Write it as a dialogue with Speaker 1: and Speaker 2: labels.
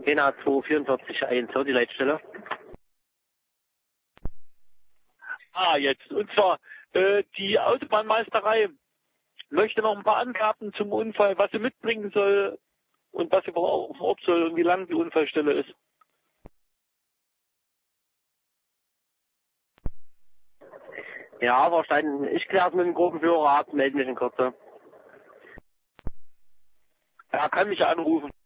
Speaker 1: Jena 244 1, die Leitstelle.
Speaker 2: Jetzt. Und zwar, die Autobahnmeisterei möchte noch ein paar Angaben zum Unfall, was sie mitbringen soll und was sie vor Ort soll und wie lang die Unfallstelle ist.
Speaker 1: Ja, verstanden. Ich kläre es mit dem Gruppenführer ab, melde mich in Kürze.
Speaker 2: Er kann mich anrufen.